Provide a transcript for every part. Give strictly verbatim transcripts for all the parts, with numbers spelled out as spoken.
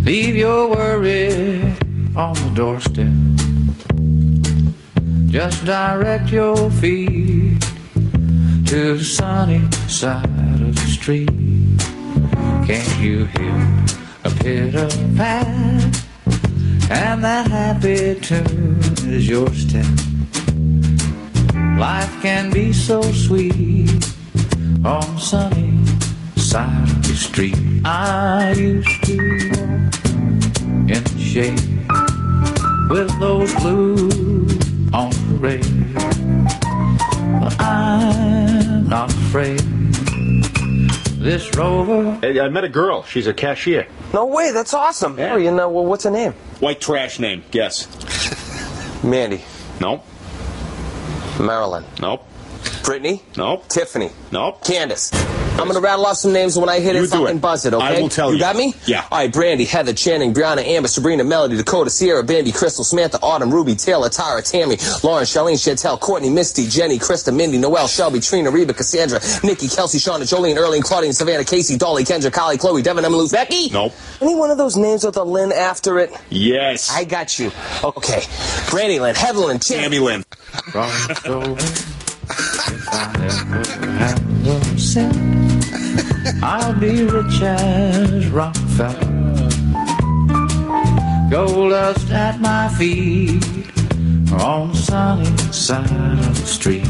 Leave your worry on the doorstep. Just direct your feet to the sunny side of the street. Can't you hear a pitter-pat? And that happy tune is your step. Life can be so sweet on the sunny side of the street. I used to walk in the shade with those blues on parade, but I'm not afraid. This rover. Hey, I met a girl. She's a cashier. No way, that's awesome. Yeah. Oh, you know, well, what's her name? White trash name. Guess. Mandy. Nope. Marilyn. Nope. Brittany. Nope. Tiffany. Nope. Candace. I'm going to rattle off some names when I hit You it, do fucking it. buzz it, okay? I will tell you. You got me? Yeah. All right, Brandy, Heather, Channing, Brianna, Amber, Sabrina, Melody, Dakota, Sierra, Bambi, Crystal, Samantha, Autumn, Ruby, Taylor, Tyra, Tammy, Lauren, Charlene, Chantel, Courtney, Misty, Jenny, Krista, Mindy, Noelle, Shelby, Trina, Reba, Cassandra, Nikki, Kelsey, Shauna, Jolene, Erling, Claudine, Savannah, Casey, Dolly, Kendra, Kylie, Chloe, Devin, Emily, Becky? Nope. Any one of those names with a Lynn after it? Yes. I got you. Okay. Brandy Lynn, Heather Lynn, Champ. Tammy Lynn. If I ever have a cent, I'll be rich as Rockefeller. Gold dust at my feet on the sunny side of the street.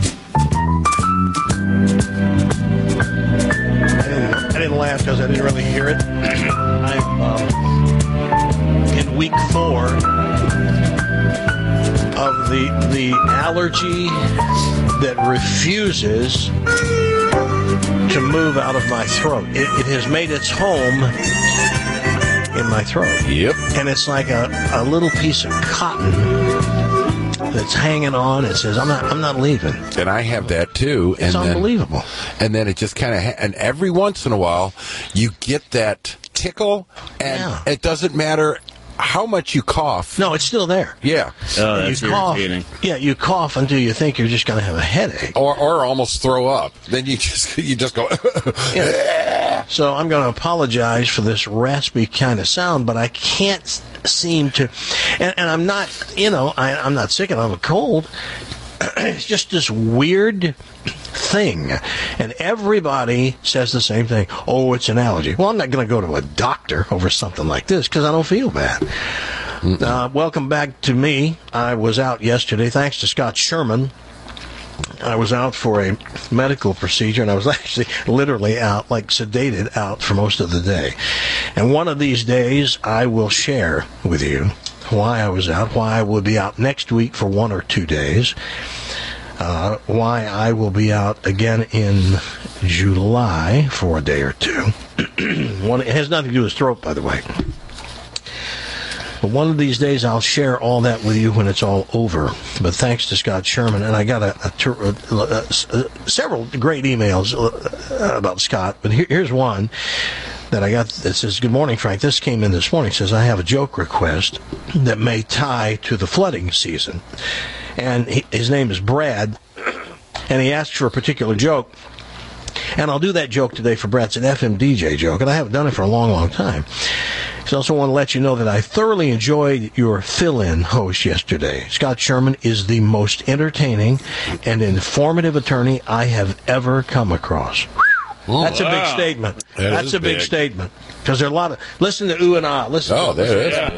I didn't, I didn't laugh because I didn't really hear it. I'm um, in week four of the the allergy that refuses to move out of my throat. It, it has made its home in my throat. Yep. And it's like a, a little piece of cotton that's hanging on. It says, I'm not I'm not leaving. And I have that too. It's and unbelievable. Then, and then it just kind of, ha- and every once in a while, you get that tickle, and Yeah. it doesn't matter how much you cough. No, it's still there. Yeah. Oh, that's you cough, irritating. Yeah, you cough until you think you're just going to have a headache. Or, or almost throw up. Then you just you just go. Yeah. So I'm going to apologize for this raspy kind of sound, but I can't seem to, and, and I'm not, you know, I, I'm not sick and I'm a cold. It's just this weird thing, and everybody says the same thing. Oh, it's an allergy. Well, I'm not going to go to a doctor over something like this because I don't feel bad. Uh, welcome back to me. I was out yesterday, thanks to Scott Sherman. I was out for a medical procedure, and I was actually literally out, like sedated out for most of the day. And one of these days, I will share with you why I was out, why I will be out next week for one or two days, uh, why I will be out again in July for a day or two. One, it has nothing to do with throat, by the way. But one of these days, I'll share all that with you when it's all over. But thanks to Scott Sherman, and I got a, a, a, a, a several great emails about Scott, but here, here's one that I got that says, "Good morning, Frank. This came in this morning. It says, I have a joke request that may tie to the flooding season." And he, his name is Brad, and he asked for a particular joke. And I'll do that joke today for Brad. It's an F M D J joke, and I haven't done it for a long, long time. I also want to let you know that I thoroughly enjoyed your fill-in host yesterday. Scott Sherman is the most entertaining and informative attorney I have ever come across. Oh, That's a big wow. statement. That That's is a big, big. statement. Because there are a lot of... Listen to ooh and ah. Listen Oh, to, there it is. There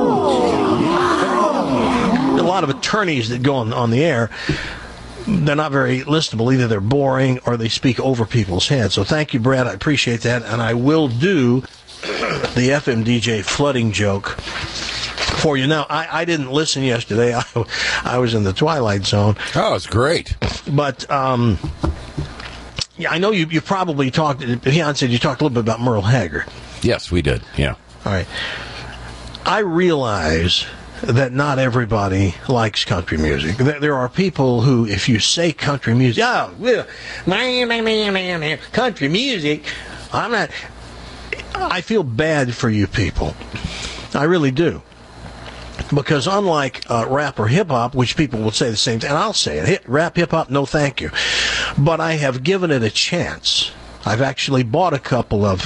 are a lot of attorneys that go on, on the air. They're not very listenable. Either they're boring or they speak over people's heads. So thank you, Brad. I appreciate that. And I will do the F M D J flooding joke for you. Now, I, I didn't listen yesterday. I, I was in the Twilight Zone. Oh, it's great. But um, yeah, I know you, you probably talked, Leon said you talked a little bit about Merle Haggard. Yes, we did. Yeah. All right. I realize that not everybody likes country music. There, there are people who, if you say country music, oh, well, man, man, man, man, man, country music, I'm not... I feel bad for you people. I really do. Because unlike uh, rap or hip-hop, which people will say the same thing, and I'll say it, hit, rap, hip-hop, no thank you. But I have given it a chance. I've actually bought a couple of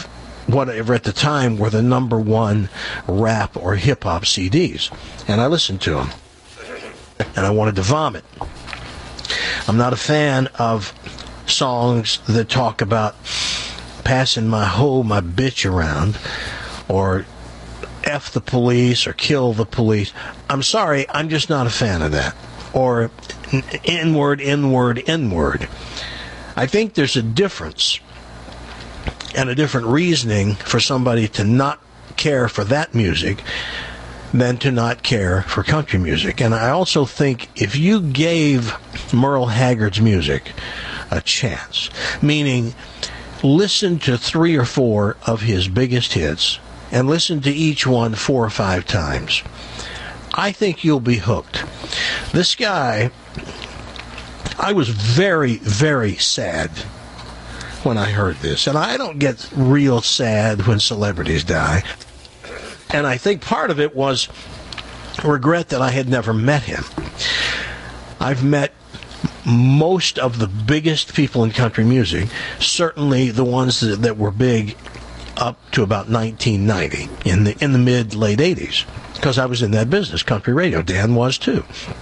whatever at the time were the number one rap or hip-hop C Ds. And I listened to them. And I wanted to vomit. I'm not a fan of songs that talk about passing my hoe, my bitch around, or F the police, or kill the police. I'm sorry, I'm just not a fan of that. Or N-word, N-word, N-word. I think there's a difference and a different reasoning for somebody to not care for that music than to not care for country music. And I also think if you gave Merle Haggard's music a chance, meaning listen to three or four of his biggest hits and listen to each one four or five times, I think you'll be hooked. This guy, I was very, very sad when I heard this. And I don't get real sad when celebrities die. And I think part of it was regret that I had never met him. I've met most of the biggest people in country music, certainly the ones that, that were big up to about nineteen ninety, in the in the mid, late eighties, because I was in that business, country radio. Dan was too.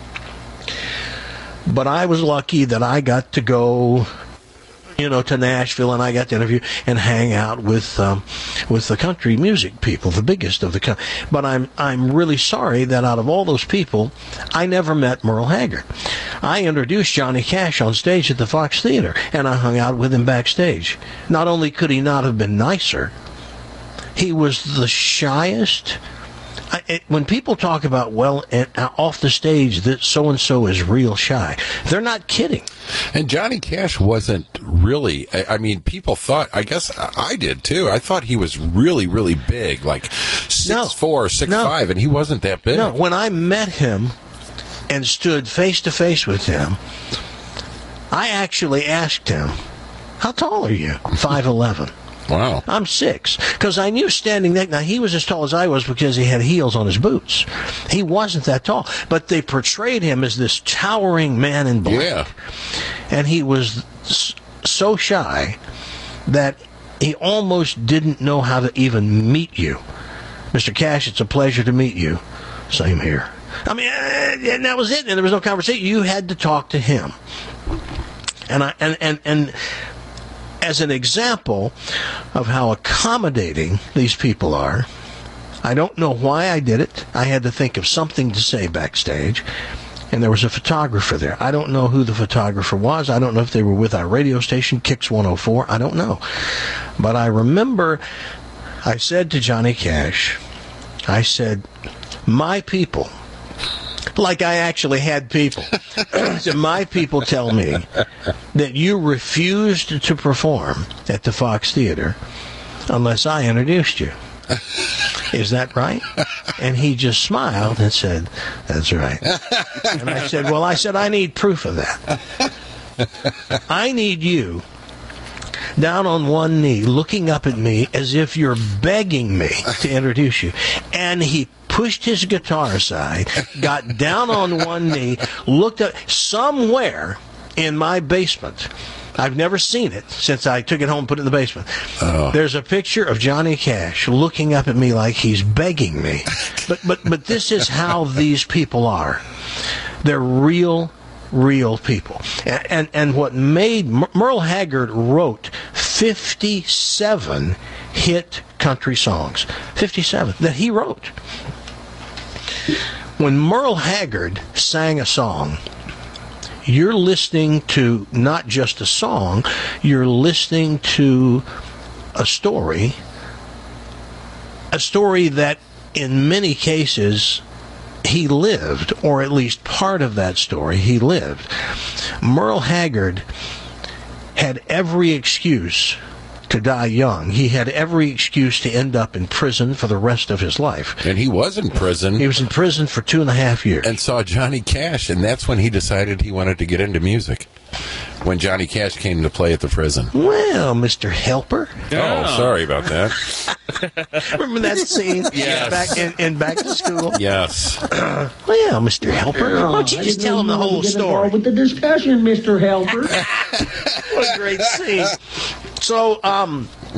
But I was lucky that I got to go, you know, to Nashville, and I got to interview and hang out with um, with the country music people, the biggest of the country. But I'm I'm really sorry that out of all those people, I never met Merle Haggard. I introduced Johnny Cash on stage at the Fox Theater, and I hung out with him backstage. Not only could he not have been nicer, he was the shyest. I, it, when people talk about, well, and, uh, off the stage, that so-and-so is real shy, they're not kidding. And Johnny Cash wasn't really, I, I mean, people thought, I guess I did too, I thought he was really, really big, like six four, six five, and he wasn't that big. No, when I met him and stood face-to-face with him, I actually asked him, how tall are you? five eleven. Wow. I'm six. Because I knew standing there, now he was as tall as I was because he had heels on his boots. He wasn't that tall. But they portrayed him as this towering man in black. Yeah. And he was so shy that he almost didn't know how to even meet you. Mister Cash, it's a pleasure to meet you. Same here. I mean, and that was it. And there was no conversation. You had to talk to him. And I and and and as an example of how accommodating these people are, I don't know why I did it. I had to think of something to say backstage, and there was a photographer there. I don't know who the photographer was. I don't know if they were with our radio station, Kicks one oh four. I don't know. But I remember I said to Johnny Cash, I said, my people, like I actually had people. So my people tell me that you refused to perform at the Fox Theater unless I introduced you. Is that right? And he just smiled and said, that's right. And I said, well, I said, I need proof of that. I need you down on one knee, looking up at me as if you're begging me to introduce you. And he pushed his guitar aside, got down on one knee, looked up somewhere in my basement. I've never seen it since I took it home and put it in the basement. Oh. There's a picture of Johnny Cash looking up at me like he's begging me. But but but this is how these people are. They're real, real people. And and, and what made Merle Haggard wrote fifty-seven hit country songs. fifty-seven that he wrote. When Merle Haggard sang a song, you're listening to not just a song, you're listening to a story, a story that in many cases he lived, or at least part of that story he lived. Merle Haggard had every excuse to die young. He had every excuse to end up in prison for the rest of his life. And he was in prison. He was in prison for two and a half years. And saw Johnny Cash, and that's when he decided he wanted to get into music. When Johnny Cash came to play at the prison. Well, Mister Helper. Oh, sorry about that. Remember that scene? Yes. Back in, in Back to School? Yes. Well, Mister Helper, why don't you just tell him the whole story? With the discussion, Mister Helper. What a great scene. So, um,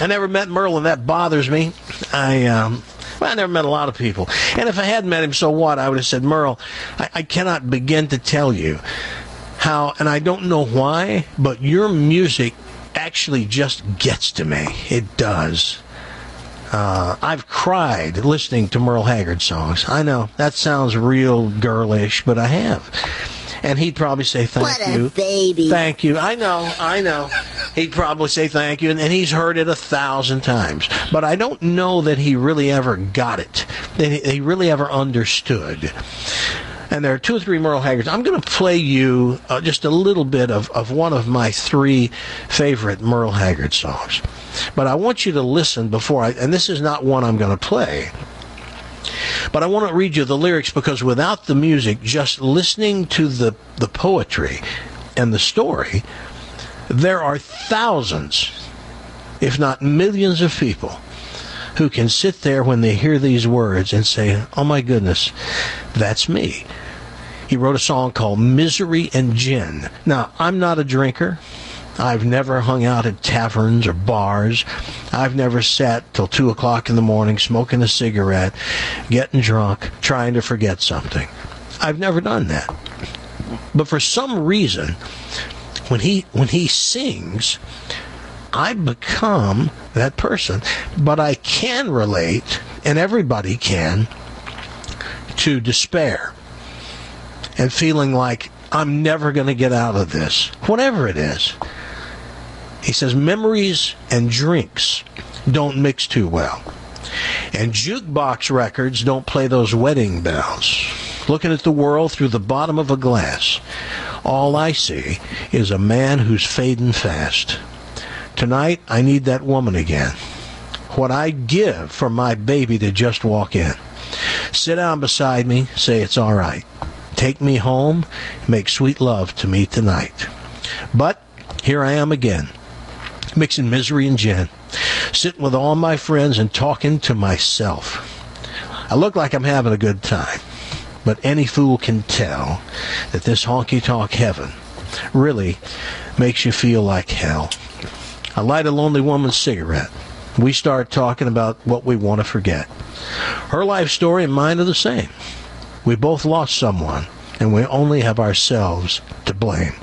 I never met Merle, and that bothers me. I, um, well, I never met a lot of people. And if I had met him, so what? I would have said, Merle, I, I cannot begin to tell you how, and I don't know why, but your music actually just gets to me. It does. Uh, I've cried listening to Merle Haggard songs. I know, that sounds real girlish, but I have. And he'd probably say thank what you. What a baby. Thank you. I know, I know. He'd probably say thank you, and, and he's heard it a thousand times. But I don't know that he really ever got it, that he, he really ever understood. And there are two or three Merle Haggards. I'm going to play you uh, just a little bit of, of one of my three favorite Merle Haggard songs. But I want you to listen before I, and this is not one I'm going to play. But I want to read you the lyrics because without the music, just listening to the, the poetry and the story, there are thousands, if not millions of people who can sit there when they hear these words and say, oh my goodness, that's me. He wrote a song called Misery and Gin. Now, I'm not a drinker. I've never hung out at taverns or bars. I've never sat till two o'clock in the morning smoking a cigarette, getting drunk, trying to forget something. I've never done that. But for some reason, when he when he sings, I become that person. But I can relate, and everybody can, to despair and feeling like I'm never going to get out of this, whatever it is. He says, memories and drinks don't mix too well. And jukebox records don't play those wedding bells. Looking at the world through the bottom of a glass, all I see is a man who's fading fast. Tonight, I need that woman again. What I'd give for my baby to just walk in. Sit down beside me, say it's all right. Take me home, make sweet love to me tonight. But here I am again, mixing misery and gin, sitting with all my friends and talking to myself. I look like I'm having a good time, but any fool can tell that this honky-tonk heaven really makes you feel like hell. I light a lonely woman's cigarette. We start talking about what we want to forget. Her life story and mine are the same. We both lost someone, and we only have ourselves to blame.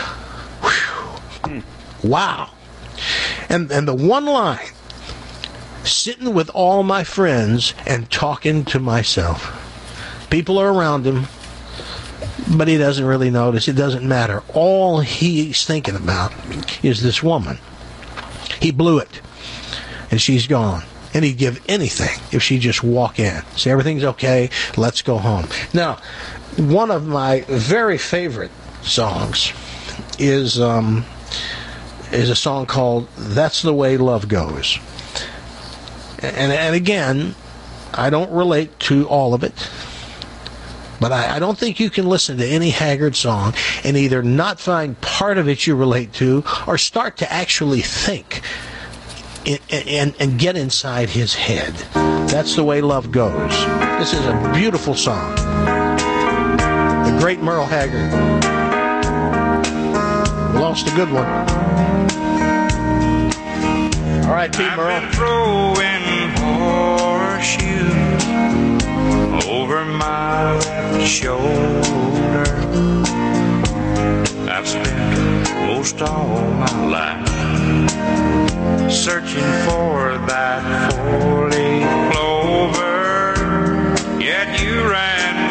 Whew. Wow. And and the one line, sitting with all my friends and talking to myself. People are around him, but he doesn't really notice. It doesn't matter. All he's thinking about is this woman. He blew it, and she's gone. And he'd give anything if she'd just walk in. Say, everything's okay, let's go home. Now, one of my very favorite songs is um, is a song called That's the Way Love Goes. And, and again, I don't relate to all of it. But I, I don't think you can listen to any Haggard song and either not find part of it you relate to or start to actually think and, and, and get inside his head. That's the way love goes. This is a beautiful song. The great Merle Haggard. We lost a good one. All right, Pete Merle. I've been throwing horseshoes over my left shoulder. I've spent most all my life searching for that four-leaf clover, yet you ran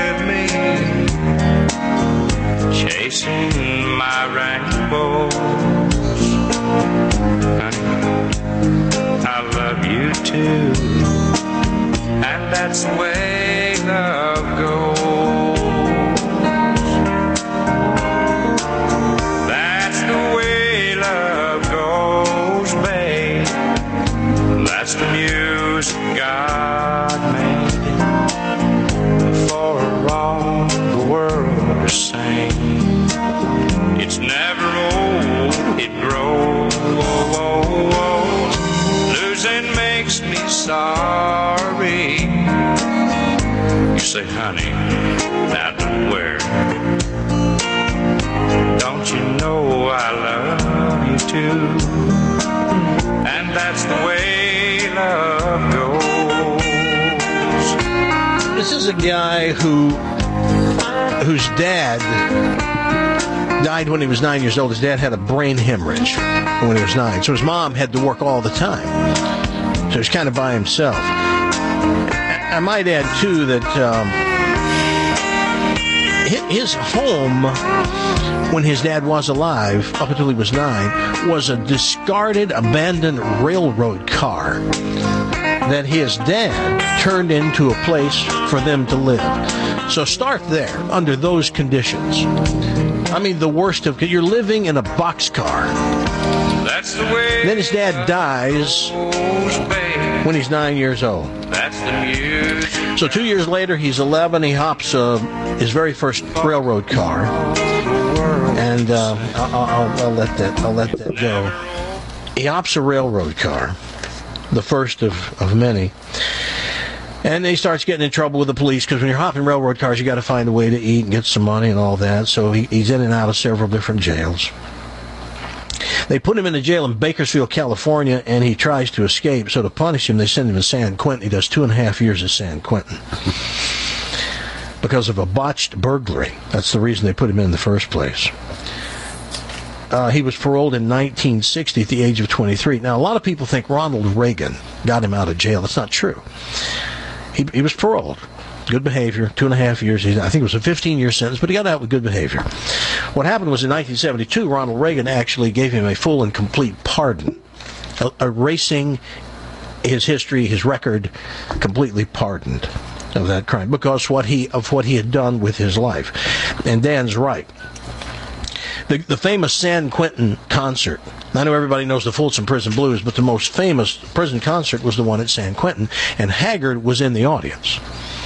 with me, chasing my rainbows. Honey, I love you too, and that's the way love goes. That's the way love goes, babe. That's the music God made for all the world to sing. It's never old, it grows. Losing makes me sorry. You say, honey, now don't worry. Don't you know I love you too? And that's That's the way love goes. This is a guy who, whose dad died when he was nine years old. His dad had a brain hemorrhage when he was nine, so his mom had to work all the time. So he's kind of by himself. I might add, too, that um, his home, when his dad was alive, up until he was nine, was a discarded, abandoned railroad car that his dad turned into a place for them to live. So start there, under those conditions. I mean, the worst of... You're living in a boxcar. That's the way. Then his dad dies when he's nine years old. That's the music. So two years later, he's eleven. He hops uh, his very first railroad car, and uh, I'll, I'll, I'll let that I'll let that go. He hops a railroad car, the first of, of many. And he starts getting in trouble with the police, because when you're hopping railroad cars, you got to find a way to eat and get some money and all that. So he, he's in and out of several different jails. They put him in a jail in Bakersfield, California, and he tries to escape. So to punish him, they send him to San Quentin. He does two and a half years at San Quentin because of a botched burglary. That's the reason they put him in, in the first place. Uh, he was paroled in nineteen sixty at the age of twenty-three. Now, a lot of people think Ronald Reagan got him out of jail. That's not true. He, he was paroled. Good behavior, two and a half years. I think it was a fifteen-year sentence, but he got out with good behavior. What happened was in nineteen seventy-two, Ronald Reagan actually gave him a full and complete pardon, erasing his history, his record, completely pardoned of that crime because what he of what he had done with his life. And Dan's right. The, the famous San Quentin concert. I know everybody knows the Folsom Prison Blues, but the most famous prison concert was the one at San Quentin, and Haggard was in the audience.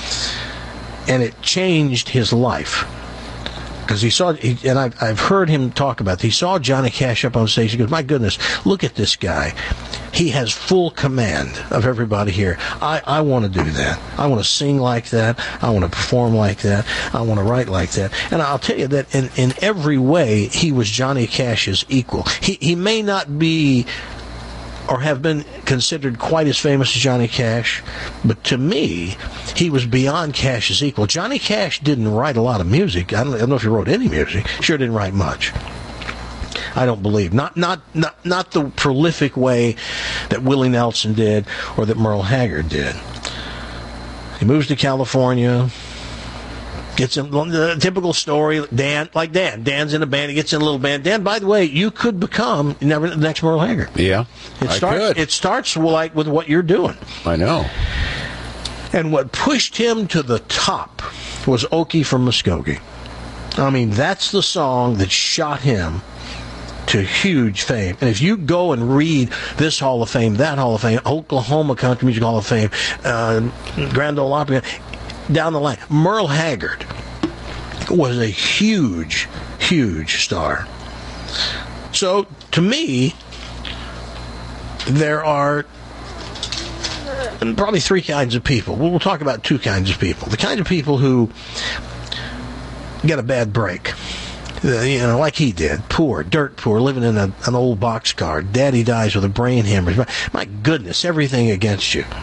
And it changed his life. Because he saw, he, and I've, I've heard him talk about it, he saw Johnny Cash up on stage. He goes, my goodness, look at this guy. He has full command of everybody here. I, I want to do that. I want to sing like that. I want to perform like that. I want to write like that. And I'll tell you that in, in every way, he was Johnny Cash's equal. He, he may not be or have been considered quite as famous as Johnny Cash, but to me, he was beyond Cash's equal. Johnny Cash didn't write a lot of music. I don't, I don't know if he wrote any music. Sure didn't write much. I don't believe. Not not not not the prolific way that Willie Nelson did or that Merle Haggard did. He moves to California, gets in the typical story. Dan, like Dan, Dan's in a band. He gets in a little band. Dan, by the way, you could become never the next Merle Haggard. Yeah, it I starts. could. It starts like with what you're doing. I know. And what pushed him to the top was Okie from Muskogee. I mean, that's the song that shot him to huge fame. And if you go and read this Hall of Fame, that Hall of Fame, Oklahoma Country Music Hall of Fame, uh, Grand Ole Opry, down the line, Merle Haggard was a huge, huge star. So, to me, there are probably three kinds of people. We'll talk about two kinds of people. The kind of people who get a bad break. Uh, you know, like he did. Poor, dirt poor, living in a, an old boxcar. Daddy dies with a brain hemorrhage. My, my goodness, everything against you.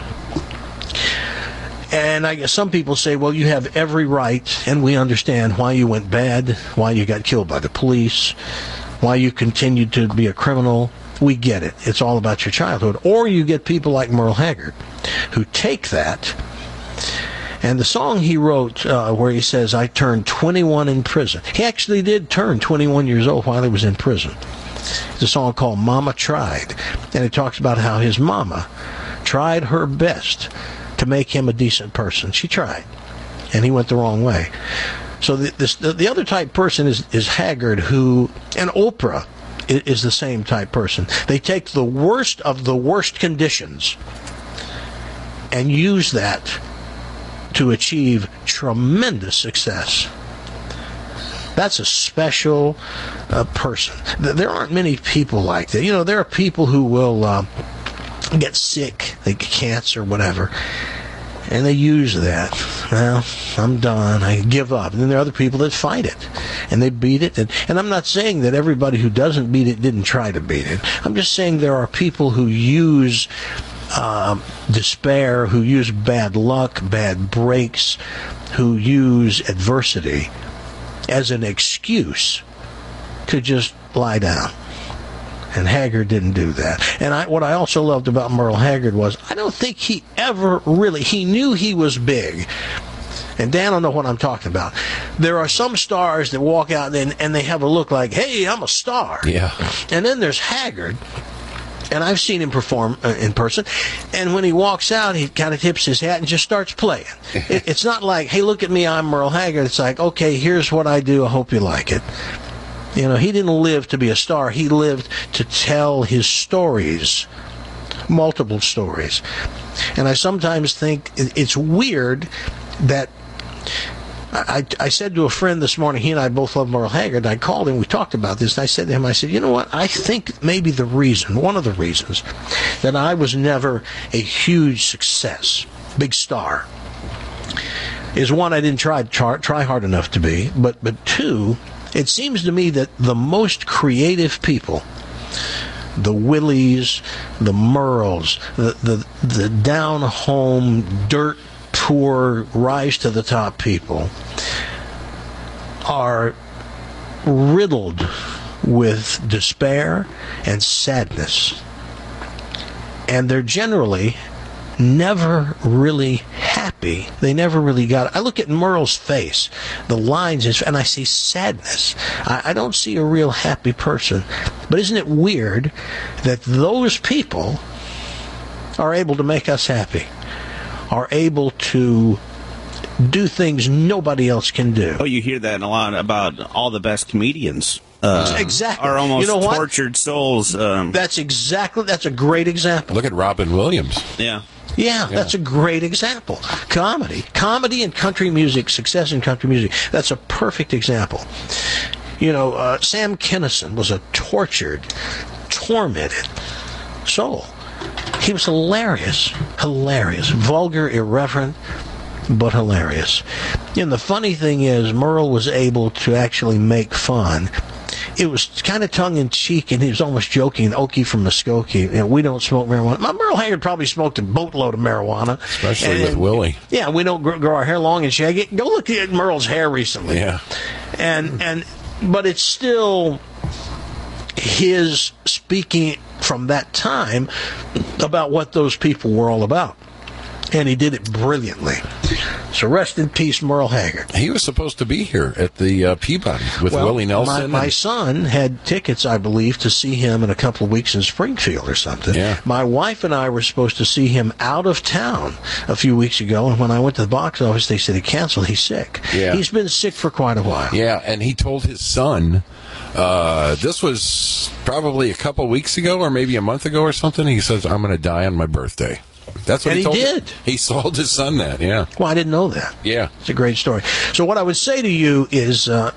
And I guess some people say, well, you have every right, and we understand why you went bad, why you got killed by the police, why you continued to be a criminal. We get it. It's all about your childhood. Or you get people like Merle Haggard who take that. And the song he wrote uh, where he says, I turned twenty-one in prison. He actually did turn twenty-one years old while he was in prison. It's a song called Mama Tried. And it talks about how his mama tried her best to make him a decent person. She tried. And he went the wrong way. So the, this, the, the other type person is, is Haggard, who, and Oprah is, is the same type person. They take the worst of the worst conditions and use that to achieve tremendous success. That's a special uh, person. There aren't many people like that. You know, there are people who will uh, get sick, they get cancer, whatever, and they use that. well, I'm done. I give up. And then there are other people that fight it, and they beat it. And, and I'm not saying that everybody who doesn't beat it didn't try to beat it. I'm just saying there are people who use uh, despair, who use bad luck, bad breaks, who use adversity as an excuse to just lie down. And Haggard didn't do that. And I, what I also loved about Merle Haggard was I don't think he ever really, he knew he was big. And Dan will know what I'm talking about. There are some stars that walk out and, and they have a look like, hey, I'm a star. Yeah. And then there's Haggard. And I've seen him perform uh, in person. And when he walks out, he kind of tips his hat and just starts playing. it, it's not like, hey, look at me, I'm Merle Haggard. It's like, okay, here's what I do. I hope you like it. You know, he didn't live to be a star. He lived to tell his stories, multiple stories. And I sometimes think it's weird that I, I said to a friend this morning, he and I both love Merle Haggard, I called him, we talked about this, and I said to him, I said, you know what, I think maybe the reason, one of the reasons, that I was never a huge success, big star, is one, I didn't try try, try hard enough to be, but but two, it seems to me that the most creative people, the Willies, the Merles, the, the, the down-home, dirt-poor, rise-to-the-top people, are riddled with despair and sadness. And they're generally never really happy. They never really got it. I look at Merle's face, the lines, and I see sadness. I, I don't see a real happy person. But isn't it weird that those people are able to make us happy, are able to do things nobody else can do? Oh, you hear that a lot about all the best comedians. Uh, exactly. Are almost you know what? tortured souls. Um, that's exactly, that's a great example. Look at Robin Williams. Yeah. Yeah, yeah, that's a great example. Comedy. Comedy and country music, success in country music. That's a perfect example. You know, uh, Sam Kinison was a tortured, tormented soul. He was hilarious. Hilarious. Vulgar, irreverent, but hilarious. And the funny thing is, Merle was able to actually make fun. It was kind of tongue-in-cheek, and he was almost joking, Okie from Muskogee, you know, we don't smoke marijuana. My Merle Haggard probably smoked a boatload of marijuana. Especially and, with Willie. Yeah, we don't grow our hair long and shaggy. Go look at Merle's hair recently. Yeah. And, and, but it's still his speaking from that time about what those people were all about. And he did it brilliantly. So rest in peace, Merle Haggard. He was supposed to be here at the uh, Peabody with well, Willie Nelson. My, my and... son had tickets, I believe, to see him in a couple of weeks in Springfield or something. Yeah. My wife and I were supposed to see him out of town a few weeks ago, and when I went to the box office, they said he canceled. He's sick. Yeah. He's been sick for quite a while. Yeah, and he told his son, uh, this was probably a couple weeks ago or maybe a month ago or something, he says, I'm going to die on my birthday. That's what and he, he told did. Him. He told his son that, yeah. Well, I didn't know that. Yeah. It's a great story. So what I would say to you is, uh,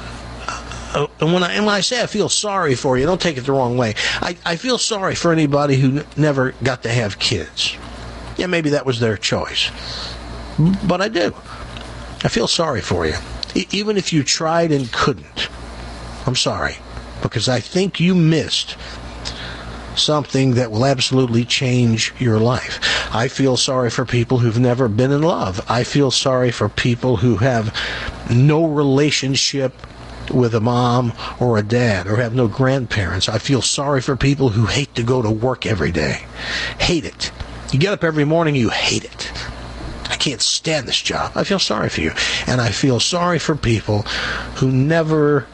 uh, and, when I, and when I say I feel sorry for you, don't take it the wrong way. I, I feel sorry for anybody who n- never got to have kids. Yeah, maybe that was their choice. But I do. I feel sorry for you. E- even if you tried and couldn't. I'm sorry. Because I think you missed something that will absolutely change your life. I feel sorry for people who've never been in love. I feel sorry for people who have no relationship with a mom or a dad or have no grandparents. I feel sorry for people who hate to go to work every day. Hate it. You get up every morning, you hate it. I can't stand this job. I feel sorry for you. And I feel sorry for people who never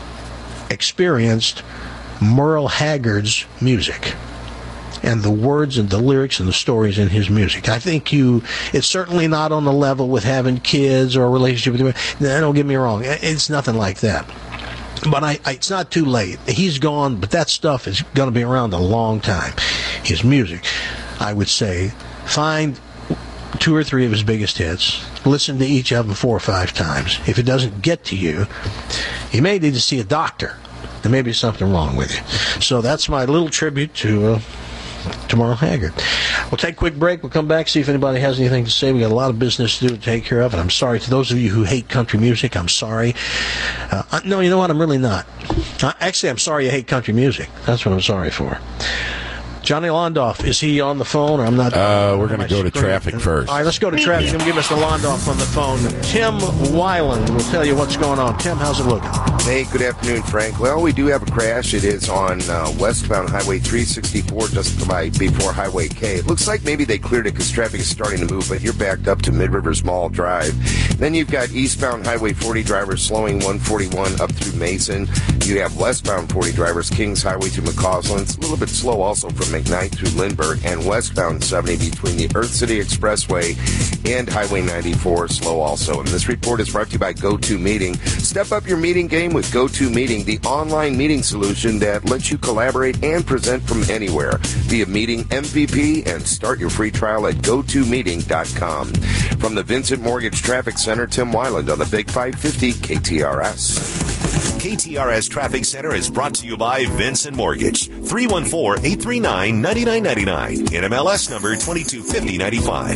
experienced Merle Haggard's music and the words and the lyrics and the stories in his music. I think you, it's certainly not on the level with having kids or a relationship with him. Don't get me wrong. It's nothing like that. But I, I, it's not too late. He's gone, but that stuff is going to be around a long time. His music, I would say, find two or three of his biggest hits. Listen to each of them four or five times. If it doesn't get to you, you may need to see a doctor. There may be something wrong with you. So that's my little tribute to uh, to Merle Haggard. We'll take a quick break. We'll come back, see if anybody has anything to say. We got a lot of business to do to take care of, and I'm sorry to those of you who hate country music. I'm sorry. Uh, no, you know what? I'm really not. Uh, actually, I'm sorry you hate country music. That's what I'm sorry for. Johnny Londoff, is he on the phone? Or I'm not. Uh, we're going to go to traffic first. All right, let's go to traffic and give us the Londoff on the phone. Tim Weiland will tell you what's going on. Tim, how's it looking? Hey, good afternoon, Frank. Well, we do have a crash. It is on uh, westbound Highway three sixty-four, just by before Highway K. It looks like maybe they cleared it because traffic is starting to move, but you're backed up to Mid-Rivers Mall Drive. Then you've got eastbound Highway forty drivers slowing one forty-one up through Mason. You have westbound forty drivers, Kings Highway to McCausland. It's a little bit slow also from McKnight through Lindbergh, and westbound seventy between the Earth City Expressway and Highway ninety-four, slow also. And this report is brought to you by GoToMeeting. Step up your meeting game with GoToMeeting, the online meeting solution that lets you collaborate and present from anywhere. Be a meeting M V P and start your free trial at go to meeting dot com. From the Vincent Mortgage Traffic Center, Tim Weiland on the Big five fifty K T R S. K T R S Traffic Center is brought to you by Vincent Mortgage. three one four, eight three nine, nine nine nine nine. N M L S number twenty-two fifty ninety-five.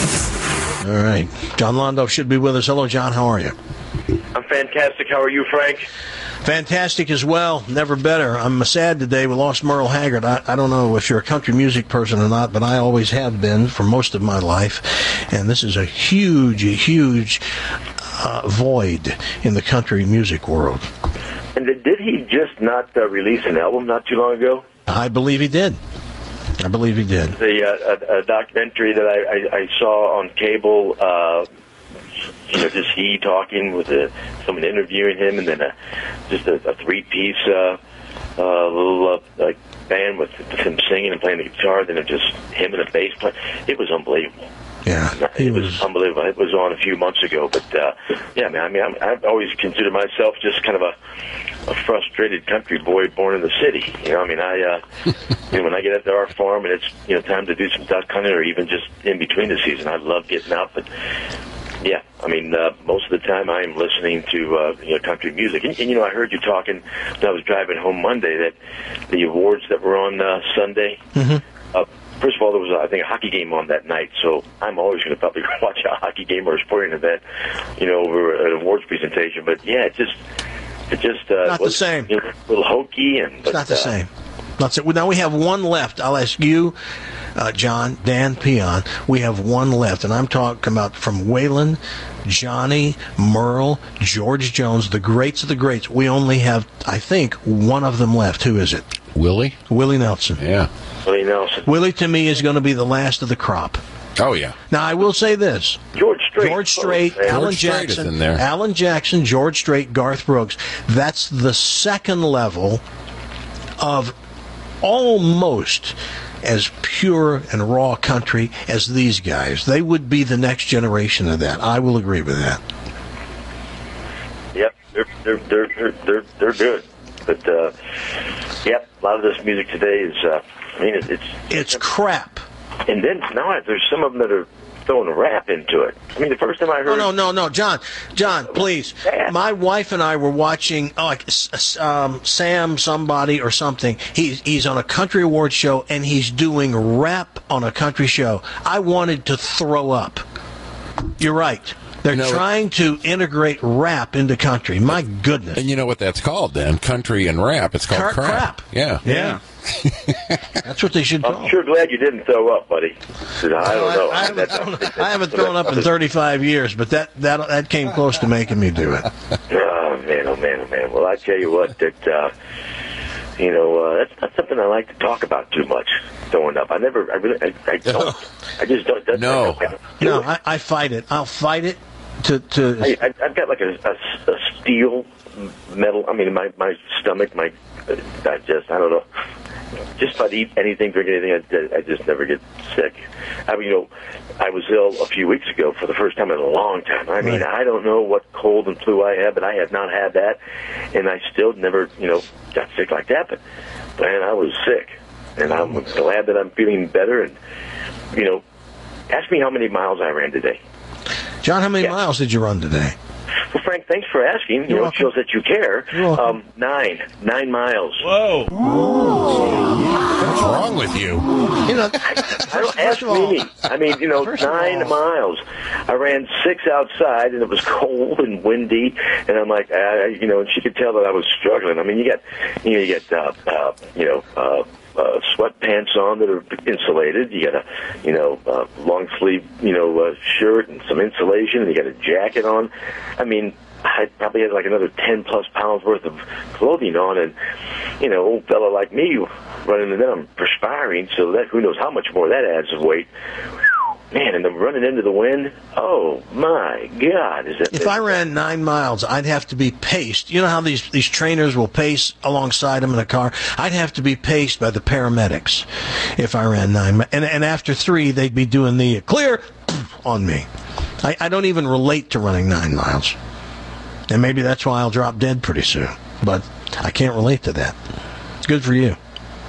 All right. John Londoff should be with us. Hello, John. How are you? I'm fantastic. How are you, Frank? Fantastic as well. Never better. I'm sad today. We lost Merle Haggard. I, I don't know if you're a country music person or not, but I always have been for most of my life. And this is a huge, huge uh, void in the country music world. And did he just not uh, release an album not too long ago? I believe he did. I believe he did. The uh, a, a documentary that I, I, I saw on cable, uh, you know, just he talking with a, someone interviewing him, and then a, just a, a three-piece uh, uh, little uh, like band with him singing and playing the guitar, then it just him and a bass player. It was unbelievable. Yeah, it was, was unbelievable. It was on a few months ago, but uh, yeah, man. I mean, I'm, I've always considered myself just kind of a, a frustrated country boy born in the city. You know, I mean, I uh, you know, when I get out to our farm and it's you know time to do some duck hunting or even just in between the season, I love getting out. But yeah, I mean, uh, most of the time I am listening to uh, you know country music. And, and you know, I heard you talking when I was driving home Monday that the awards that were on uh, Sunday. Mm-hmm. Uh, First of all, there was, I think, a hockey game on that night, so I'm always going to probably watch a hockey game or a sporting event, you know, over an awards presentation. But yeah, it just, it just uh, not was, the same. You know, a little hokey, and it's but, not the uh, same. Not so. Now we have one left. I'll ask you, uh, John, Dan Peon. We have one left, and I'm talking about from Waylon, Johnny, Merle, George Jones, the greats of the greats. We only have, I think, one of them left. Who is it? Willie? Willie Nelson. Yeah. Willie Nelson. Willie, to me, is going to be the last of the crop. Oh, yeah. Now, I will say this. George Strait. George Strait, oh, Alan George Strait Jackson, is in there. Alan Jackson, George Strait, Garth Brooks. That's the second level of almost as pure and raw country as these guys. They would be the next generation of that. I will agree with that. Yep, they're they're they're they're they're, they're good. But uh, yep, a lot of this music today is. Uh, I mean, it, it's it's crap. And then now there's some of them that are throwing rap into it. I mean, the first time I heard... No, no, no, no, John, John, please. My wife and I were watching oh, like um, Sam somebody or something. He's, he's on a country awards show, and he's doing rap on a country show. I wanted to throw up. You're right. They're you know, trying to integrate rap into country. My goodness. And you know what that's called, then? Country and rap. It's called Car- crap. crap. Yeah. Yeah. That's what they should call I'm sure glad you didn't throw up, buddy. I don't know. I, I, haven't, I, don't, I haven't thrown up in thirty-five years, but that, that that came close to making me do it. Oh, man, oh, man, oh, man. Well, I tell you what, that, uh, you know, uh, that's not something I like to talk about too much, throwing up. I never, I really, I, I don't. I just don't. That's No. I don't No, I, I fight it. I'll fight it to... to I, I, I've got like a, a, a steel metal, I mean, my, my stomach, my uh, digest, I don't know. Just if I eat anything, drink anything, I, I just never get sick. I mean, you know, I was ill a few weeks ago for the first time in a long time. I mean, Right. I don't know what cold and flu I had, but I have not had that, and I still never, you know, got sick like that. But, man, I was sick, and I'm glad that I'm feeling better. And, you know, ask me how many miles I ran today. John, how many Yeah. miles did you run today? Well, Frank, thanks for asking. You You're know, welcome. it shows that you care. You're welcome. Um, nine. Nine miles. Whoa. That's wrong with you? You know, I don't ask me. I mean, you know, nine all, miles. I ran six outside, and it was cold and windy. And I'm like, I, you know, and she could tell that I was struggling. I mean, you get, you know, you get, uh, uh, you know. Uh, Uh, sweatpants on that are insulated. You got a, you know, uh, long sleeve, you know, uh, shirt and some insulation, and you got a jacket on. I mean, I probably had like another ten plus pounds worth of clothing on, and you know, old fella like me running, and then I'm perspiring, so that who knows how much more that adds of weight. Man, and then running into the wind, oh, my God. Is that if I ran nine miles, I'd have to be paced. You know how these, these trainers will pace alongside them in a car? I'd have to be paced by the paramedics if I ran nine. And, and after three, they'd be doing the clear on me. I, I don't even relate to running nine miles. And maybe that's why I'll drop dead pretty soon. But I can't relate to that. It's good for you.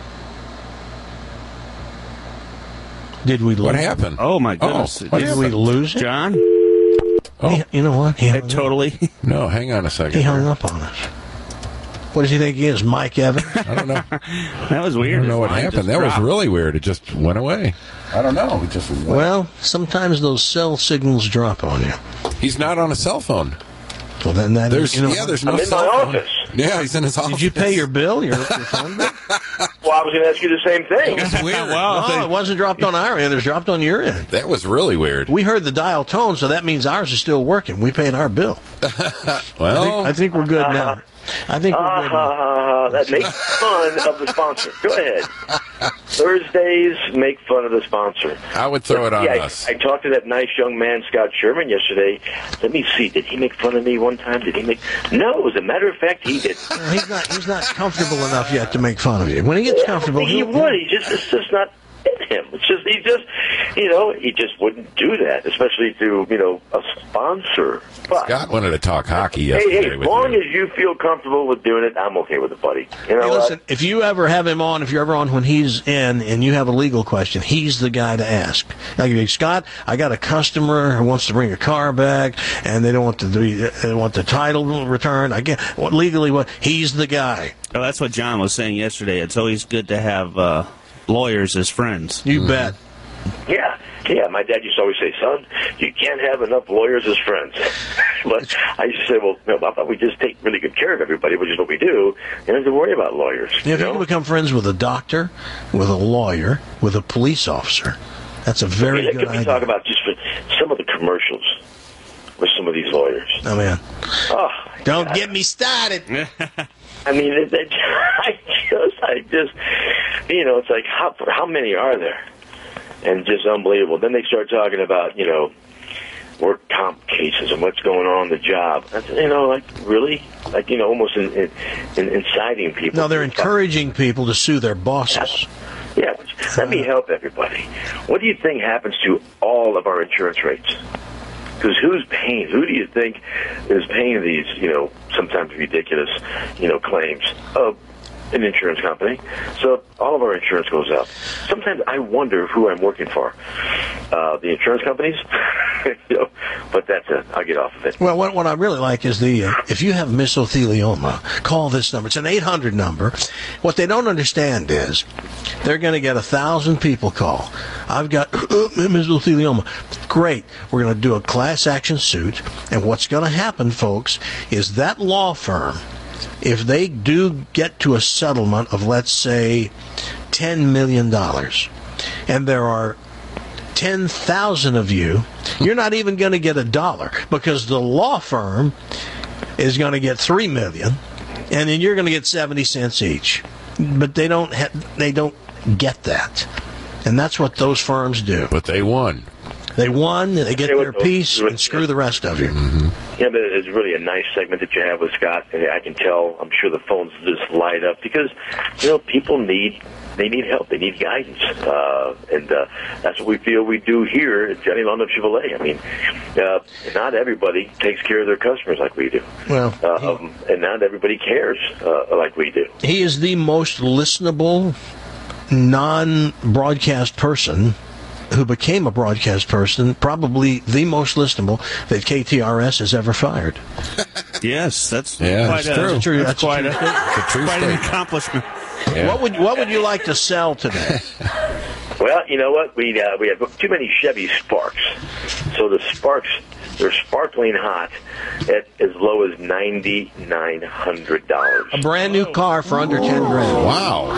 Did we lose? What happened? Oh, my goodness. Oh, Did happened? we lose it? John? Oh. He, you know what? He It totally. No, hang on a second. He hung up on us. What does he think he is, Mike Evans? I don't know. That was weird. I don't know what His line happened. just That was dropped. really weird. It just went away. I don't know. It just went. Well, sometimes those cell signals drop on you. He's not on a cell phone. Well, then that There's you know, yeah, there's no I'm in cell my phone. office. Yeah, he's in his office. Did you pay your bill? Your, your phone bill? Well, I was going to ask you the same thing. That's weird. No, it wasn't dropped on our end. It was dropped on your end. That was really weird. We heard the dial tone, so that means ours is still working. We paid our bill. Well, I think, I think we're good now. I think we're Uh, good now. uh, that makes fun of the sponsor. Go ahead. Thursdays, make fun of the sponsor. I would throw it on yeah, us. I, I talked to that nice young man, Scott Sherman, yesterday. Let me see. Did he make fun of me one time? Did he make? No. As a matter of fact, he did. No, he's not. He's not comfortable enough yet to make fun of you. When he gets comfortable, he he'll, would. He just. It's just not in him. It's just. He just. You know. He just wouldn't do that, especially to you know a sponsor. But, Scott wanted to talk hockey hey, yesterday hey, as with long you. as you feel comfortable with doing it, I'm okay with it, buddy. You know Hey, what? listen, if you ever have him on, if you're ever on when he's in and you have a legal question, he's the guy to ask. Like, if you, Scott, I got a customer who wants to bring a car back, and they don't want the they want the title returned. I get what legally what he's the guy. Well, that's what John was saying yesterday. It's always good to have uh, lawyers as friends. You mm-hmm. bet. Yeah, yeah. My dad used to always say, "Son, you can't have enough lawyers as friends." But I used to say, "Well, no, how about we just take really good care of everybody, which is what we do. You don't have to worry about lawyers." Yeah, if you you know? can become friends with a doctor, with a lawyer, with a police officer, that's a very yeah, good could we idea. talk about just for some of the commercials with some of these lawyers? Oh man, oh, don't God. get me started. I mean, it, it, I just, I just, you know, it's like how how many are there? And just unbelievable. Then they start talking about, you know, work comp cases and what's going on in the job. That's, you know, like, really? Like, you know, almost in, in, in inciting people. No, they're encouraging people to sue their bosses. Yeah, let me help everybody. What do you think happens to all of our insurance rates? Because who's paying? Who do you think is paying these, you know, sometimes ridiculous, you know, claims? Uh, an insurance company. So all of our insurance goes up. Sometimes I wonder who I'm working for. Uh, the insurance companies? you know, but that's it. I'll get off of it. Well, what, what I really like is the, uh, if you have mesothelioma, call this number. It's an eight hundred number. What they don't understand is they're going to get a thousand people call. I've got mesothelioma. Great. We're going to do a class action suit. And what's going to happen, folks, is that law firm, if they do get to a settlement of, let's say, ten million dollars, and there are ten thousand of you, you're not even going to get a dollar, because the law firm is going to get three million dollars, and then you're going to get seventy cents each. But they don't ha- they don't get that. And that's what those firms do. But they won. They won, they get their piece, and screw the rest of you. Mm-hmm. Yeah, but it's really a nice segment that you have with Scott, and I can tell, I'm sure the phones just light up, because, you know, people need, they need help, they need guidance, uh, and uh, that's what we feel we do here at Johnny Laundham Chevrolet. I mean, uh, not everybody takes care of their customers like we do. Well, uh, he, um, and not everybody cares uh, like we do. He is the most listenable, non-broadcast person who became a broadcast person, probably the most listenable that K T R S has ever fired. Yes, that's yeah, quite that's a, true. That's, true. that's That's quite, a, a true quite an statement. accomplishment. Yeah. What would what would you like to sell today? Well, you know what? We uh, we have too many Chevy Sparks, so the Sparks they're sparkling hot at as low as ninety nine hundred dollars. A brand new car for under ten grand. Wow.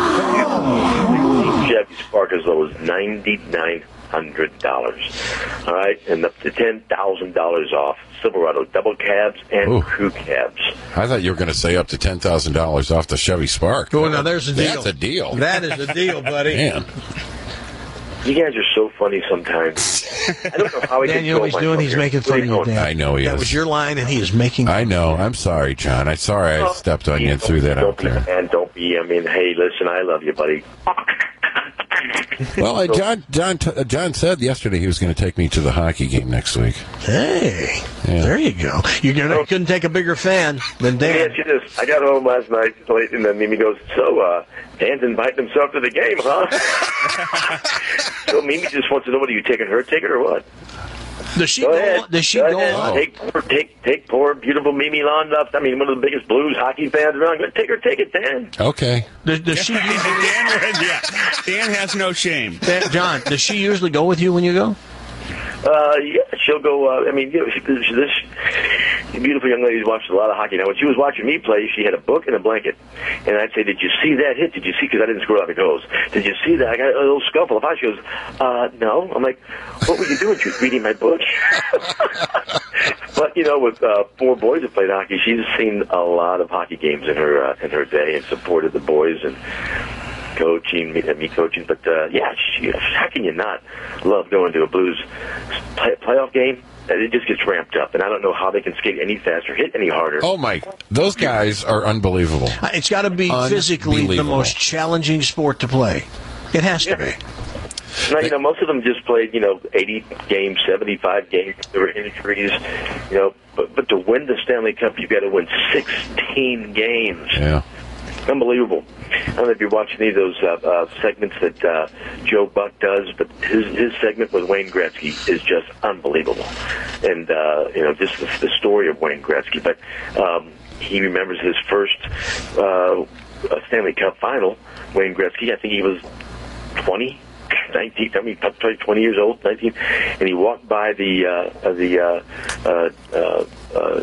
Chevy Spark as low as ninety nine hundred dollars. All right, and up to ten thousand dollars off Silverado double cabs and Ooh. crew cabs. I thought you were going to say up to ten thousand dollars off the Chevy Spark. Oh, now there's a deal. That's a deal. That is a deal, buddy. Man. You guys are so funny sometimes. I don't know how he Dan, can you know go what he's my doing? phone He's here. making What are fun you of you, doing? Dan. I know he That is. was your line, and he is making I know. I'm sorry, John. I'm sorry I Oh, stepped on you and don't- threw that don't out be, there. And don't be, I mean, hey, listen, I love you, buddy. Well, uh, John, John, t- uh, John said yesterday he was going to take me to the hockey game next week. Hey, Yeah. there you go. You gonna- couldn't take a bigger fan than Let me Dan. ask you this. I got home last night late, and then Mimi goes, so, uh, Dan's inviting himself to the game, huh? So Mimi just wants to know, what are you taking her ticket or what? Does she Go go? ahead. Does she go go? ahead. on? Take, poor, take, take poor, beautiful Mimi Londuff. I mean, one of the biggest Blues hockey fans around. Go take her ticket, Dan. Okay. Does, does she? Usually, Dan, yeah. Dan has no shame. Dan, John, does she usually go with you when you go? Uh, yeah, she'll go. Uh, I mean, you know, she, she, this beautiful young lady's watched a lot of hockey. Now, when she was watching me play, she had a book and a blanket, and I'd say, "Did you see that hit? Did you see?" Because I didn't scroll out the goals. Did you see that? I got a little scuffle. If I, she goes, uh, "No." I'm like, "What were you doing? She was reading my book." But you know, with uh, four boys that played hockey, she's seen a lot of hockey games in her uh, in her day and supported the boys and coaching, me, me coaching. But uh, yeah, she, how can you not love going to a Blues play, playoff game? It just gets ramped up, and I don't know how they can skate any faster, hit any harder. Oh, my. Those guys are unbelievable. Uh, It's got to be physically the Unbelievable. most challenging sport to play. It has to be. Now, you know, most of them just played, you know, eighty games, seventy-five games. There were injuries, you know. But, but to win the Stanley Cup, you've got to win sixteen games. Yeah. Unbelievable. I don't know if you're watching any of those uh, uh, segments that uh, Joe Buck does, but his his segment with Wayne Gretzky is just unbelievable. And, uh, you know, just the, the story of Wayne Gretzky. But um, he remembers his first uh, Stanley Cup final, Wayne Gretzky. I think he was twenty. nineteen, I mean, probably twenty years old, nineteen, and he walked by the uh, the uh, uh, uh, uh,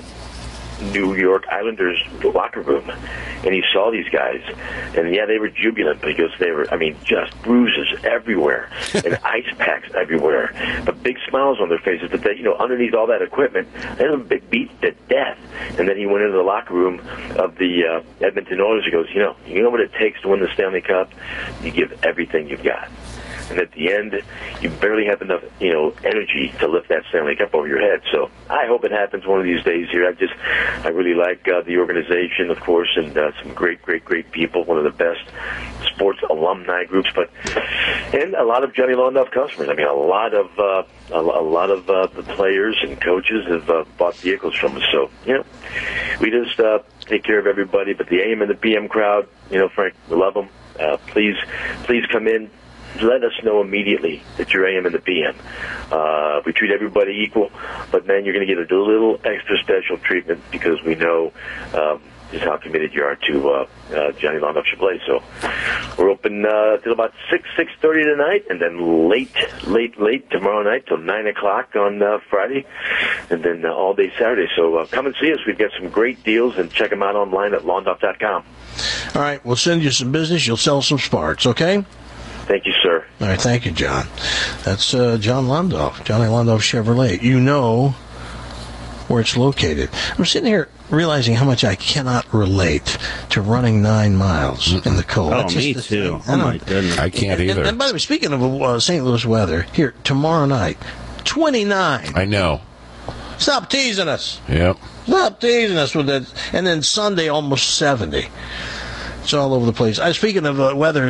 New York Islanders locker room, and he saw these guys, and yeah, they were jubilant because they were, I mean, just bruises everywhere and ice packs everywhere, but big smiles on their faces. But they, you know, underneath all that equipment, they were beat to death. And then he went into the locker room of the uh, Edmonton Oilers. He goes, you know, you know what it takes to win the Stanley Cup? You give everything you've got. And at the end, you barely have enough, you know, energy to lift that Stanley Cup over your head. So I hope it happens one of these days here. I just, I really like uh, the organization, of course, and uh, some great, great, great people. One of the best sports alumni groups, but and a lot of Johnny Londuff customers. I mean, a lot of uh, a, a lot of uh, the players and coaches have uh, bought vehicles from us. So you know, we just uh, take care of everybody. But the A M and the P M crowd, you know, Frank, we love them. Uh, please, please come in. Let us know immediately that you're A M and the P M. Uh, we treat everybody equal, but man, you're going to get a little extra special treatment because we know um, just how committed you are to uh, uh, Johnny Londuff Chablais. So we're open uh, till about six six thirty tonight, and then late, late, late tomorrow night till nine o'clock on uh, Friday, and then uh, all day Saturday. So uh, come and see us. We've got some great deals, and check them out online at londuff dot com. All right, we'll send you some business. You'll sell some sparks, okay? Thank you, sir. All right, thank you, John. That's uh, John Londuff, Johnny Londuff Chevrolet. You know where it's located. I'm sitting here realizing how much I cannot relate to running nine miles in the cold. Oh, That's just me the too. thing. Oh, my goodness. I can't and, either. And, and by the way, speaking of uh, Saint Louis weather, here, tomorrow night, twenty-nine. I know. Stop teasing us. Yep. Stop teasing us with that. And then Sunday, almost seventy. It's all over the place. I, speaking of uh, weather,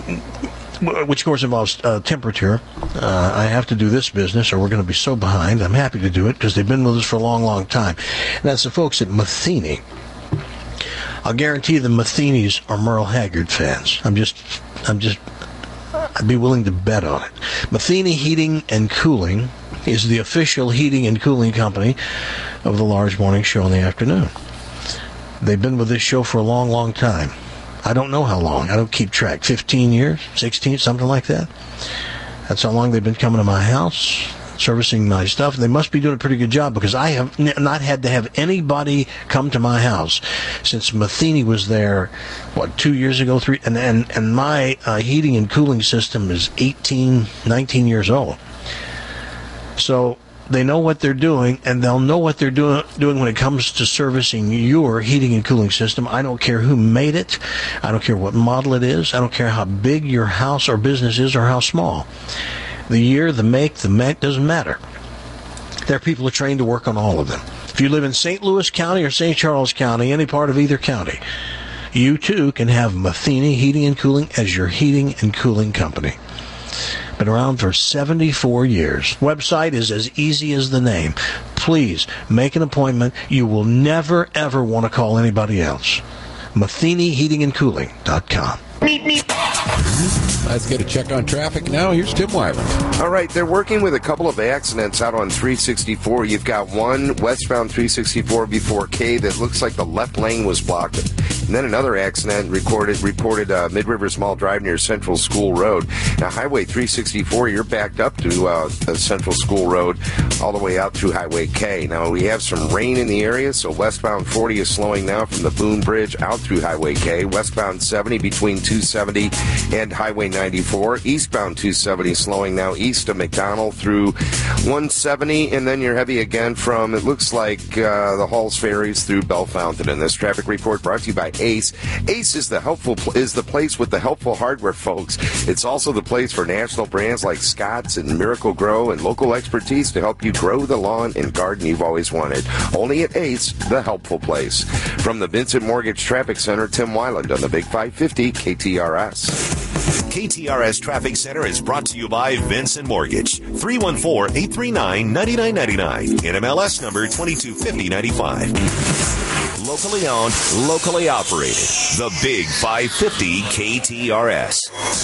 which of course involves uh, temperature, uh, I have to do this business or we're going to be so behind. I'm happy to do it because they've been with us for a long, long time. And that's the folks at Matheny. I'll guarantee the Matheny's are Merle Haggard fans. I'm just, I'm just, I'd be willing to bet on it. Matheny Heating and Cooling is the official heating and cooling company of the Large Morning Show in the afternoon. They've been with this show for a long, long time. I don't know how long. I don't keep track. fifteen years, sixteen, something like that. That's how long they've been coming to my house, servicing my stuff. They must be doing a pretty good job, because I have n- not had to have anybody come to my house since Matheny was there, what, two years ago, three, and and, and my uh, heating and cooling system is eighteen, nineteen years old. So they know what they're doing, and they'll know what they're doing doing when it comes to servicing your heating and cooling system. I don't care who made it. I don't care what model it is. I don't care how big your house or business is or how small. The year, the make, the make, doesn't matter. There are people who are trained to work on all of them. If you live in Saint Louis County or Saint Charles County, any part of either county, you too can have Matheny Heating and Cooling as your heating and cooling company. Been around for seventy-four years. Website is as easy as the name. Please make an appointment. You will never, ever want to call anybody else. Matheny Heating and Cooling dot com. Let's get a check on traffic now. Here's Tim Weiland. All right, they're working with a couple of accidents out on three sixty-four. You've got one westbound three sixty-four before K that looks like the left lane was blocked. And then another accident recorded, reported uh, Mid-Rivers Mall Drive near Central School Road. Now, Highway three sixty-four, you're backed up to uh, Central School Road all the way out through Highway K. Now, we have some rain in the area, so westbound forty is slowing now from the Boone Bridge out through Highway K. Westbound seventy between two seventy and Highway ninety-four. Eastbound two seventy slowing now east of McDonald through one seventy, and then you're heavy again from, it looks like, uh, the Halls Ferries through Bellefontaine. And this traffic report brought to you by Ace. Ace is the helpful is the place with the helpful hardware, folks. It's also the place for national brands like Scott's and Miracle Grow and local expertise to help you grow the lawn and garden you've always wanted. Only at Ace, the helpful place. From the Vincent Mortgage Traffic Center, Tim Weiland on the Big five fifty K T R S. K T R S Traffic Center is brought to you by Vincent Mortgage. three one four, eight three nine, nine nine nine nine. N M L S number twenty-two fifty ninety-five. Locally owned, locally operated. The Big five fifty K T R S.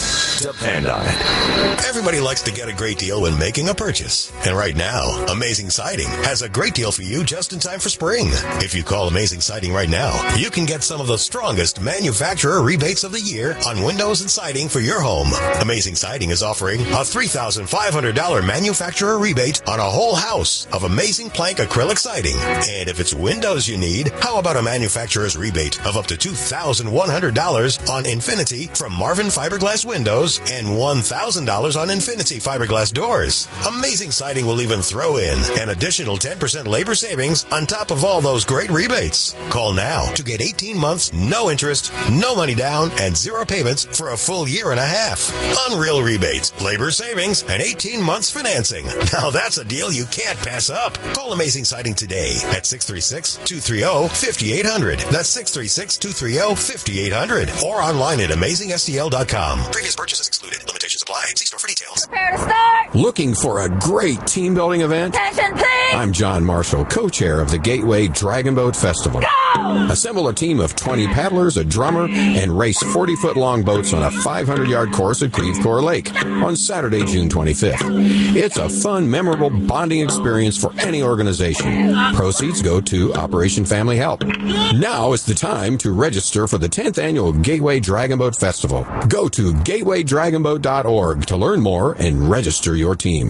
Depend on it. Everybody likes to get a great deal when making a purchase. And right now, Amazing Siding has a great deal for you just in time for spring. If you call Amazing Siding right now, you can get some of the strongest manufacturer rebates of the year on windows and siding for your home. Amazing Siding is offering a three thousand five hundred dollars manufacturer rebate on a whole house of amazing plank acrylic siding. And if it's windows you need, how about a manufacturer's rebate of up to two thousand one hundred dollars on Infinity from Marvin Fiberglass Windows and one thousand dollars on Infinity Fiberglass Doors. Amazing Siding will even throw in an additional ten percent labor savings on top of all those great rebates. Call now to get eighteen months, no interest, no money down, and zero payments for a full year and a half. Unreal rebates, labor savings, and eighteen months financing. Now that's a deal you can't pass up. Call Amazing Siding today at six three six, two three zero, five eight zero zero. That's six three six, two three zero, five eight zero zero. Or online at amazing S T L dot com. Previous purchases excluded. Limitations apply. See store for details. Prepare to start. Looking for a great team building event? Attention, please. I'm John Marshall, co-chair of the Gateway Dragon Boat Festival. Go! Assemble a team of twenty paddlers, a drummer, and race forty-foot long boats on a five hundred yard course at Creve Coeur Lake on Saturday, June twenty-fifth. It's a fun, memorable bonding experience for any organization. Proceeds go to Operation Family Help. Now is the time to register for the tenth Annual Gateway Dragon Boat Festival. Go to gateway dragon boat dot org to learn more and register your team.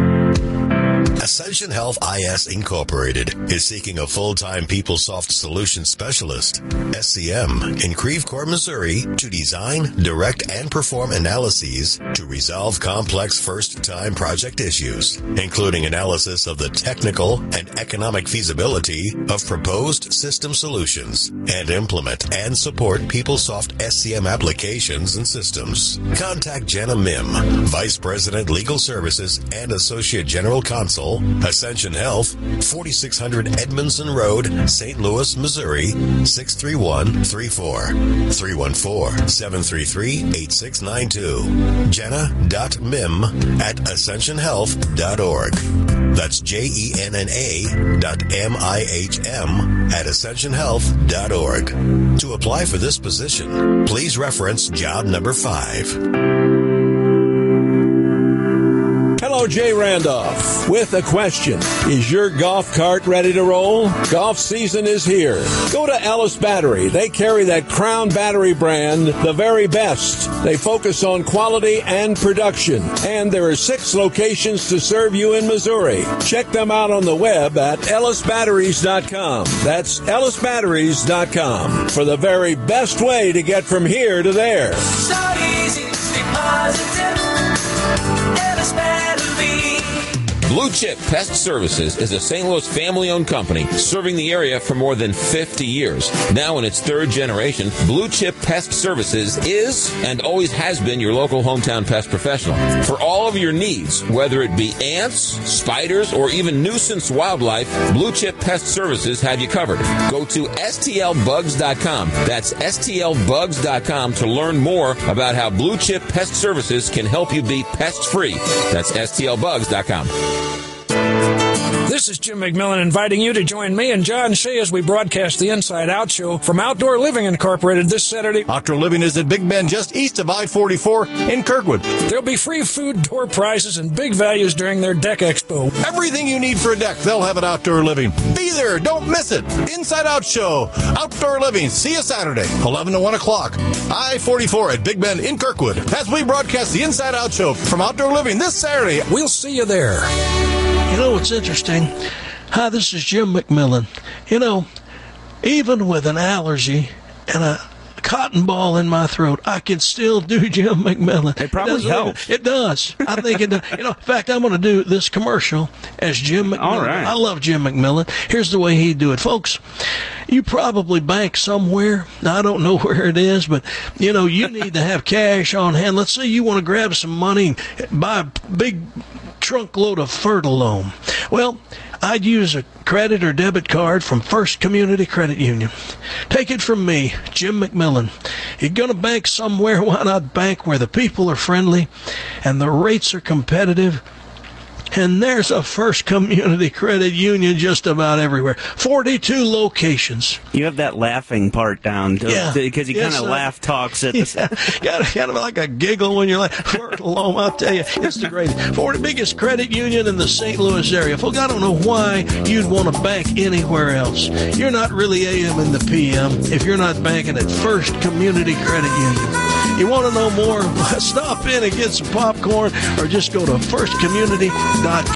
Ascension Health I S Incorporated is seeking a full-time PeopleSoft Solutions Specialist, S C M, in Creve Coeur, Missouri, to design, direct, and perform analyses to resolve complex first-time project issues, including analysis of the technical and economic feasibility of proposed system solutions, and implement and support PeopleSoft S C M applications and systems. Contact Jenna Mim, Vice President Legal Services and Associate General Counsel, Ascension Health, forty-six hundred Edmondson Road, Saint Louis, Missouri, six three one three four. three one four, seven three three, eight six nine two. Jenna dot mim at ascension health dot org. That's J E N N A dot M I H M at ascension health dot org. To apply for this position, please reference job number five. Hello, Joe J. Randolph with a question. Is your golf cart ready to roll? Golf season is here. Go to Ellis Battery. They carry that Crown Battery brand, the very best. They focus on quality and production. And there are six locations to serve you in Missouri. Check them out on the web at ellis batteries dot com. That's ellis batteries dot com for the very best way to get from here to there. Start easy, be positive. Ellis Battery. Blue Chip Pest Services is a Saint Louis family-owned company serving the area for more than fifty years. Now in its third generation, Blue Chip Pest Services is and always has been your local hometown pest professional. For all of your needs, whether it be ants, spiders, or even nuisance wildlife, Blue Chip Pest Services have you covered. Go to S T L bugs dot com. That's S T L bugs dot com to learn more about how Blue Chip Pest Services can help you be pest-free. That's S T L bugs dot com. This is Jim McMillan inviting you to join me and John Shea as we broadcast the Inside Out Show from Outdoor Living Incorporated this Saturday. Outdoor Living is at Big Bend, just east of I forty-four in Kirkwood. There'll be free food, door prizes, and big values during their deck expo. Everything you need for a deck, they'll have at Outdoor Living. Be there. Don't miss it. Inside Out Show. Outdoor Living. See you Saturday, eleven to one o'clock. I forty-four at Big Bend in Kirkwood as we broadcast the Inside Out Show from Outdoor Living this Saturday. We'll see you there. You know what's interesting? Hi, this is Jim McMillan. You know, even with an allergy and a cotton ball in my throat, I can still do Jim McMillan. It probably it helps. It does. I think it does. You know, in fact, I'm going to do this commercial as Jim McMillan. All right. I love Jim McMillan. Here's the way he'd do it. Folks, you probably bank somewhere. Now, I don't know where it is, but, you know, you need to have cash on hand. Let's say you want to grab some money and buy a big trunk load of Fertilome. Well, I'd use a credit or debit card from First Community Credit Union. Take it from me, Jim McMillan. You're going to bank somewhere, why not bank where the people are friendly and the rates are competitive? And there's a First Community Credit Union just about everywhere. forty-two locations. You have that laughing part down, too, Yeah. because you Yes, kind of uh, laugh talks at yeah, the got kind of like a giggle when you're like, Fertilome, I'll tell you, it's the greatest. forty biggest credit union in the Saint Louis area. Folk, I don't know why you'd want to bank anywhere else. You're not really A M in the P M if you're not banking at First Community Credit Union. You want to know more? Stop in and get some popcorn or just go to first community dot com.